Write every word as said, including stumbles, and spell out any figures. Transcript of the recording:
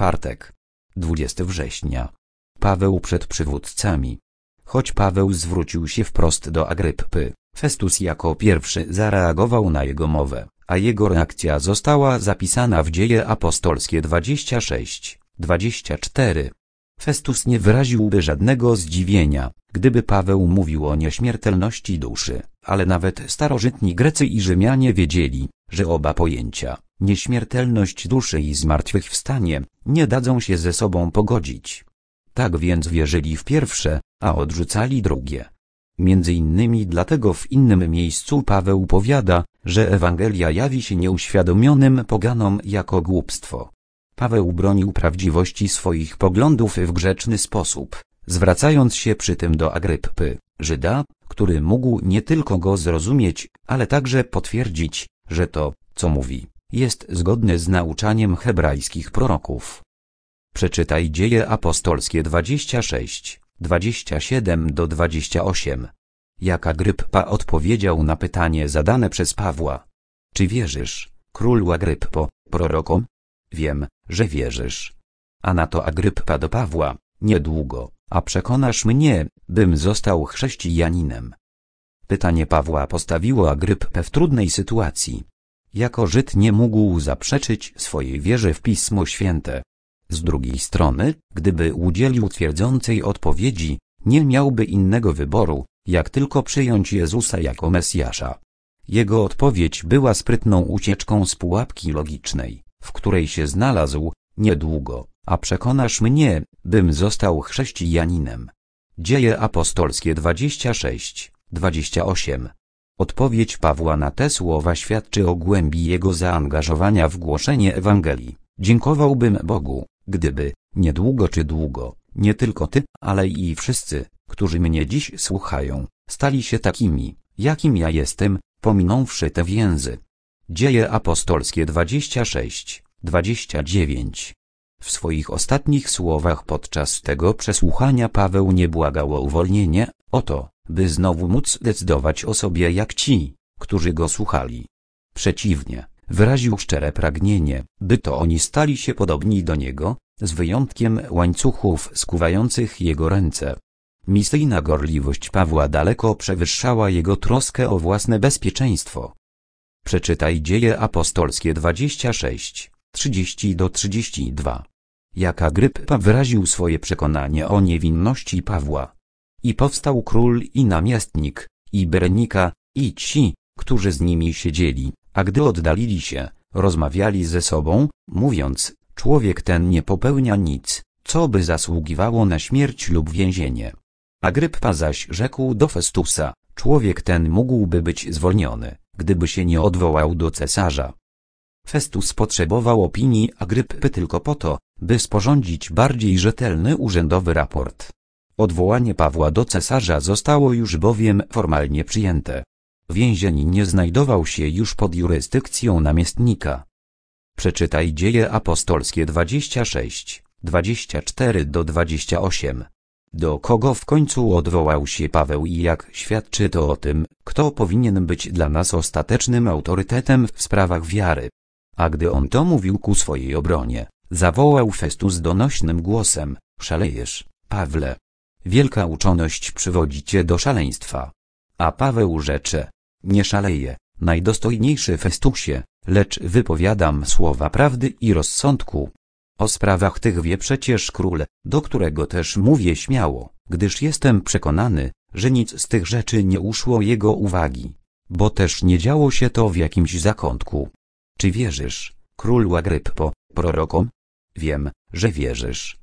czwartek, dwudziestego września. Paweł przed przywódcami. Choć Paweł zwrócił się wprost do Agryppy, Festus jako pierwszy zareagował na jego mowę, a jego reakcja została zapisana w Dzieje Apostolskie dwadzieścia sześć, dwadzieścia cztery. Festus nie wyraziłby żadnego zdziwienia, gdyby Paweł mówił o nieśmiertelności duszy, ale nawet starożytni Grecy i Rzymianie wiedzieli, że oba pojęcia, nieśmiertelność duszy i zmartwychwstanie, nie dadzą się ze sobą pogodzić. Tak więc wierzyli w pierwsze, a odrzucali drugie. Między innymi dlatego w innym miejscu Paweł powiada, że Ewangelia jawi się nieuświadomionym poganom jako głupstwo. Paweł bronił prawdziwości swoich poglądów w grzeczny sposób, zwracając się przy tym do Agryppy, Żyda, który mógł nie tylko go zrozumieć, ale także potwierdzić, że to, co mówi, jest zgodne z nauczaniem hebrajskich proroków. Przeczytaj Dzieje Apostolskie dwadzieścia sześć, dwadzieścia siedem do dwudziestego ósmego. Jak Agryppa odpowiedział na pytanie zadane przez Pawła. Czy wierzysz, królu Agryppo, prorokom? Wiem, że wierzysz. A na to Agryppa do Pawła, niedługo, a przekonasz mnie, bym został chrześcijaninem. Pytanie Pawła postawiło Agryppę w trudnej sytuacji. Jako Żyd nie mógł zaprzeczyć swojej wierze w Pismo Święte. Z drugiej strony, gdyby udzielił twierdzącej odpowiedzi, nie miałby innego wyboru, jak tylko przyjąć Jezusa jako Mesjasza. Jego odpowiedź była sprytną ucieczką z pułapki logicznej, w której się znalazł, niedługo, a przekonasz mnie, bym został chrześcijaninem. Dzieje Apostolskie dwadzieścia sześć, dwadzieścia osiem. Odpowiedź Pawła na te słowa świadczy o głębi jego zaangażowania w głoszenie Ewangelii. Dziękowałbym Bogu, gdyby, niedługo czy długo, nie tylko ty, ale i wszyscy, którzy mnie dziś słuchają, stali się takimi, jakim ja jestem, pominąwszy te więzy. Dzieje Apostolskie dwadzieścia sześć, dwadzieścia dziewięć. W swoich ostatnich słowach podczas tego przesłuchania Paweł nie błagał o uwolnienie, o to, by znowu móc decydować o sobie jak ci, którzy go słuchali. Przeciwnie, wyraził szczere pragnienie, by to oni stali się podobni do niego, z wyjątkiem łańcuchów skuwających jego ręce. Misyjna gorliwość Pawła daleko przewyższała jego troskę o własne bezpieczeństwo. Przeczytaj Dzieje Apostolskie dwadzieścia sześć, trzydzieści do trzydziestu dwóch. Jak Agryppa wyraził swoje przekonanie o niewinności Pawła. I powstał król i namiestnik, i Berenika, i ci, którzy z nimi siedzieli, a gdy oddalili się, rozmawiali ze sobą, mówiąc, człowiek ten nie popełnia nic, co by zasługiwało na śmierć lub więzienie. Agryppa zaś rzekł do Festusa, człowiek ten mógłby być zwolniony, gdyby się nie odwołał do cesarza. Festus potrzebował opinii Agryppy tylko po to, by sporządzić bardziej rzetelny urzędowy raport. Odwołanie Pawła do cesarza zostało już bowiem formalnie przyjęte. Więzień nie znajdował się już pod jurysdykcją namiestnika. Przeczytaj Dzieje Apostolskie dwadzieścia sześć, dwadzieścia cztery do dwudziestego ósmego. Do kogo w końcu odwołał się Paweł i jak świadczy to o tym, kto powinien być dla nas ostatecznym autorytetem w sprawach wiary. A gdy on to mówił ku swojej obronie, zawołał Festus donośnym głosem, szalejesz, Pawle. Wielka uczoność przywodzi cię do szaleństwa. A Paweł rzecze, nie szaleję, najdostojniejszy Festusie, lecz wypowiadam słowa prawdy i rozsądku. O sprawach tych wie przecież król, do którego też mówię śmiało, gdyż jestem przekonany, że nic z tych rzeczy nie uszło jego uwagi, bo też nie działo się to w jakimś zakątku. Czy wierzysz, królu Agryppo, prorokom? Wiem, że wierzysz.